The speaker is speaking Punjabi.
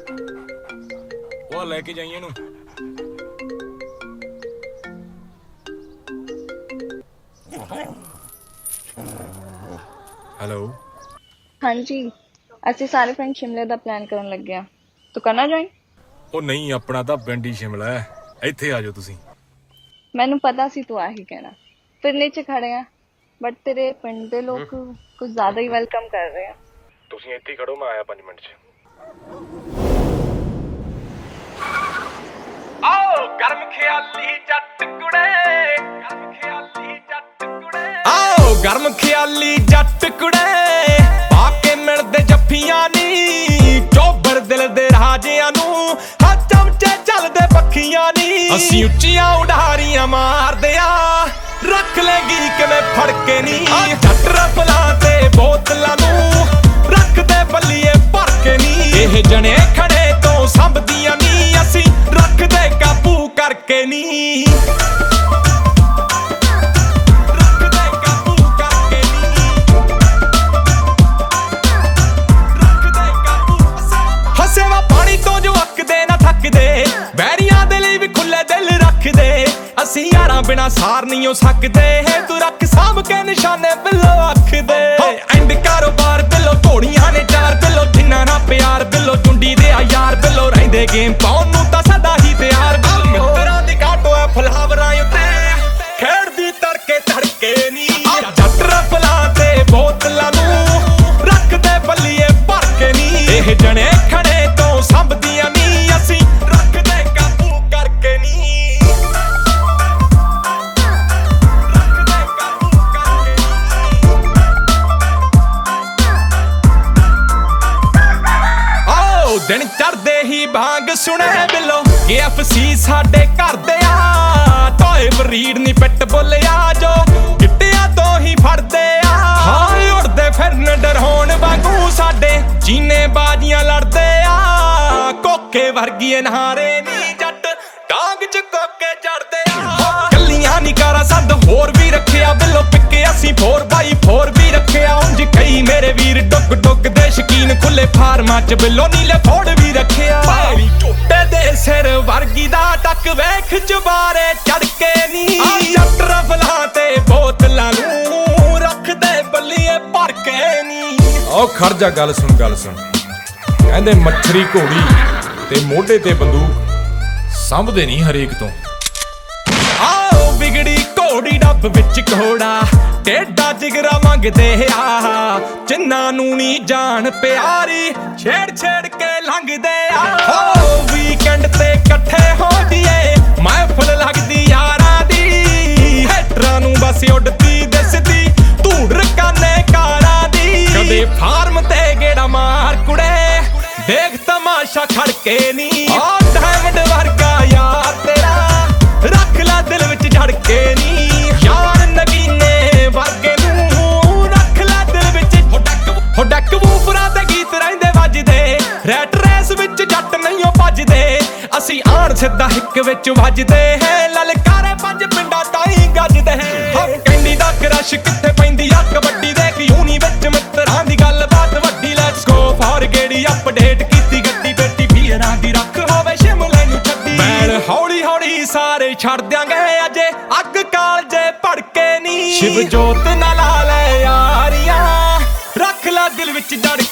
ਉਹ ਲੈ ਕੇ ਜਾਈਏ ਇਹਨੂੰ। ਹੈਲੋ। ਹਾਂਜੀ, ਅਸੀਂ ਸਾਰੇ ਫਰੈਂਡ ਸ਼ਿਮਲੇ ਦਾ ਪਲਾਨ ਕਰਨ ਲੱਗੇ ਆ। ਤੂੰ ਕਰਨਾ ਜੁਆਇਨ? ਉਹ ਨਹੀਂ, ਆਪਣਾ ਤਾਂ ਪਿੰਡ ਹੀ ਸ਼ਿਮਲਾ ਹੈ, ਇੱਥੇ ਆ ਜਾਓ ਤੁਸੀਂ। ਮੈਨੂੰ ਪਤਾ ਸੀ ਤੂੰ ਆਹੀ ਕਹਿਣਾ। ਫਿਰ ਨੀਚੇ ਖੜੇ ਆ, ਬਟ ਤੇਰੇ ਪਿੰਡ ਦੇ ਲੋਕ ਕੁਝ ਜ਼ਿਆਦਾ ਹੀ ਵੈਲਕਮ ਕਰ ਰਹੇ ਆ। ਤੁਸੀਂ ਇੱਥੇ ਹੀ ਖੜੋ, ਮੈਂ ਆਇਆ 5 ਮਿੰਟ 'ਚ। ਆਓ ਗਰਮ ਖਿਆਲੀ ਜੱਟ ਕੁੜੇ, ਗਰਮ ਖਿਆਲੀ ਜੱਟ ਕੁੜੇ, ਆਓ ਗਰਮ ਖਿਆਲੀ ਜੱਟ ਕੁੜੇ, ਪਾ ਕੇ ਮਿਲਦੇ ਜੱਫੀਆਂ ਨੀ, ਚੋਬਰ ਦਿਲ ਦੇ ਰਾਜਿਆਂ ਨੂੰ, ਹਾਂ ਚਮਚੇ ਚੱਲਦੇ ਪੱਖੀਆਂ ਨੀ। ਅਸੀਂ ਉੱਚੀਆਂ ਉਡਾਰੀਆਂ ਮਾਰਦੇ ਆ, ਰੱਖ ਲੈਗੀ ਕਿਵੇਂ ਫੜ ਕੇ ਨੀ। ਜੱਟ ਰਫਲਾਂ ਤੇ ਬੋਤਲਾਂ ਨੂੰ ਰੱਖਦੇ ਬੱਲੀਏ ਭਰ ਕੇ ਨੀ। ਇਹ ਜਣੇ ਖੜੇ ਤੋਂ ਸੰਭਦੀਆਂ ਨੀ, ਅਸੀਂ ਰੱਖਦੇ ਕਾਬੂ ਕਰਕੇ ਨੀ। ਰੱਖਦੇ ਕਾਬੂ ਕਰਕੇ ਨੀ, ਰੱਖਦੇ ਕਾਬੂ। ਹੱਸੇ ਵਾ ਪਾਣੀ ਤੋਂ ਜੋ ਅੱਕਦੇ ਨਾ ਥੱਕਦੇ, ਬੈਰੀਆਂ ਦੇ ਲਈ ਵੀ ਖੁੱਲੇ ਦਿਲ ਰੱਖਦੇ। ਅਸੀਂ ਯਾਰਾਂ ਬਿਨਾ ਸਾਰ ਨਹੀਂ ਹੋ ਸਕਦੇ, ਤੂੰ ਰੱਖ ਸਾਂਭ ਕੇ ਨਿਸ਼ਾਨੇ ਬਿੱਲੋ ਅੱਖ ਦੇ। ਐਂਡ ਕਾਰੋਬਾਰ ਬਿੱਲੋ ਘੋੜੀਆਂ ਨੇ ਚਾਰ ਬਿੱਲੋ, ਜਿੰਨਾ ਨਾ ਪਿਆਰ ਬਿੱਲੋ ਜੁੰਡੀ ਦੇ ਆ ਯਾਰ ਬਿੱਲੋ, ਰਹਿੰਦੇ ਗੇਮ ਪਾਉਣ ਨੂੰ ਤਾਂ ਸਦਾ ਹੀ ਤਿਆਰ ਬਿੱਲੋ। ਮਿੱਤਰਾਂ ਦੀ ਕਾਟੋ ਆ ਫਲਾਵਰਾਂ ਉੱਤੇ, ਖੇਡਦੀ ਤੜਕੇ ਤੜਕੇ ਨੀ। ਜੱਟ ਰਫਲਾਂ ਤੇ ਬੋਤਲਾਂ ਨੂੰ ਰੱਖਦੇ ਬੱਲੀਏ ਭਰ ਕੇ ਨੀ। ਇਹ ਜਣੇ ਖੜੇ ਤੋਂ ਸੰਭਦੀਆਂ ਨੀ, ਅਸੀਂ ਰੱਖਦੇ ਕਾਬੂ ਕਰਕੇ ਨੀ। ਦਿਨ ਚੜਦੇ ਹੀ ਬਾਂਗ ਸੁਣੇ ਬਿੱਲੋ, KFC ਸਾਡੇ ਘਰ ਦੇ ਆ। ਟੋਏ ਬਰੀਡ ਨੀ ਪਿੱਟ ਬੋਲਿਆ ਜੋ, ਗਿੱਟਿਆਂ ਤੋਂ ਹੀ ਫੜਦੇ ਆ। ਹਾਂ ਉੜਦੇ ਫਿਰਨ ਡਰਹੋਣ ਵਾਂਗੂ ਸਾਡੇ, ਚੀਨੇ ਬਾਜ਼ੀਆਂ ਲੜਦੇ ਆ। ਕੋਕੇ ਵਰਗੀਏ ਨਹਾਰੇ ਨੀ ਜੱਟ, ਡਾਂਗ ਚ ਕੋਕੇ ਚੜਦੇ ਆ। ਕੱਲੀਆਂ ਨੀ ਕਾਰਾਂ ਸੰਦ ਹੋਰ ਵੀ ਰੱਖਿਆ ਬਿੱਲੋ, ਪਿੱਕੇ ਅਸੀਂ 4x4 ਵੀ ਰੱਖਿਆ। ਉਂਝ ਕਈ ਮੇਰੇ ਵੀਰ ਡੁੱਗ ਡੁੱਗ ਦੇ ਸ਼ਕੀਨ, ਖੁੱਲੇ ਫਾਰਮਾਂ ਚ ਬਿੱਲੋ ਨੀਲੇ ਫੋੜ ਵੀ ਰੱਖਿਆ। ਭਾਈ ਝੋਟੇ ਦੇ ਸਿਰ ਵਰਗੀ ਦਾ ਟੱਕ ਵੇਖ ਜਬਾਰੇ ਚੜ ਕੇ ਨੀ। ਜੱਟ ਰਫਲਾਂ ਤੇ ਬੋਤਲਾਂ ਨੂੰ ਰੱਖਦੇ ਬੱਲੀਏ ਭਰ ਕੇ ਨੀ। ਆਓ ਖੜ ਜਾ, ਗੱਲ ਸੁਣ ਗੱਲ ਸੁਣ। ਕਹਿੰਦੇ ਮੱਛਰੀ ਘੋੜੀ ਤੇ ਮੋਢੇ ਤੇ ਬੰਦੂਕ, ਸੰਭਦੇ ਨਹੀਂ ਹਰੇਕ ਤੋਂ। ਆਓ ਵਿਗੜੀ ਘੋੜੀ ਡੱਬ ਵਿੱਚ ਘੋੜਾ, ਟੇਡਾ ਜਿਗਰਾ ਮੰਗਦੇ ਆ। ਜਿੰਨਾਂ ਨੂੰ ਨੀ ਜਾਣ ਪਿਆਰੀ, ਛੇੜ ਛੇੜ ਕੇ ਲੰਘਦੇ ਆ। ਹੋ ਵੀਕਐਂਡ ਤੇ ਇਕੱਠੇ ਹੋ ਜੀਏ, ਮਹਿਫਲ ਲੱਗਦੀ ਯਾਰਾਂ ਦੀ। ਹੈਟਰਾਂ ਨੂੰ ਬਸ ਉੱਡਦੀ ਦਿਸਦੀ ਧੂੜ ਰਕਾਨੇ ਕਾਰਾਂ ਦੀ। ਕਦੇ ਫਾਰਮ ਤੇ ਗੇੜਾ ਮਾਰ ਕੁੜੇ, ਦੇਖ ਤਮਾਸ਼ਾ ਖੜ ਕੇ ਨੀ। ਆ ਡਾਇਮੰਡ ਵਰਗਾ ਯਾਰ ਤੇਰਾ, ਰੱਖ ਲੈ ਦਿਲ ਵਿੱਚ ਝੜ ਕੇ ਨੀ। ਯਾਰ ਨਗੀਨੇ ਵਰਗੇ ਨੂੰ ਰੱਖ ਲੈ ਦਿਲ ਵਿੱਚ। ਹੋ ਡੱਕ ਵੂਫਰਾਂ ਤੇ ਗੀਤ ਰਹਿੰਦੇ ਵੱਜਦੇ, ਰੈਟ ਰੇਸ ਵਿੱਚ ਜੱਟ ਨਹੀਂ ਭੱਜਦੇ। ਅਸੀਂ ਆਣ ਸਿੱਧਾ ਹਿੱਕ ਵਿੱਚ ਵੱਜਦੇ ਹੈ, ਲਲਕਾਰੇ 5 ਪਿੰਡਾਂ ਤਾਈਂ ਗੱਜਦੇ ਹੈ। ਕੈਂਡੀ ਦਾ ਕਰਸ਼ ਕਿੱਥੇ ਪੈਂਦੀ ਆ ਕਬੱਡੀ ਦੇਖ, ਯੂਨੀ ਵਿੱਚ ਮਿੱਤਰਾਂ ਦੀ ਗੱਲਬਾਤ ਵੱਡੀ। ਲੈਟਸ ਗੋ ਫਾਰ ਗੇੜੀ ਅਪਡੇਟ ਕੀਤੀ ਗੱਡੀ, ਬੇਟੀ ਵੀਰਾਂ ਦੀ ਰੱਖ ਹੋਵੇ ਸ਼ਿਮਲੇ ਨੂੰ ਛੱਡੀ। ਬੈਲ ਹੌਲੀ ਹੌਲੀ ਸਾਰੇ ਛੱਡ ਦਿਆਂਗੇ, ਅਜੇ ਅੱਗ ਕਾਲਜੇ ਭੜਕੇ ਨੀ। ਸ਼ਿਵ ਜੋਤ ਨਾਲ ਲਾ ਲੈ ਯਾਰੀਆਂ, ਰੱਖ ਲੈ ਦਿਲ ਵਿੱਚ ਜੜ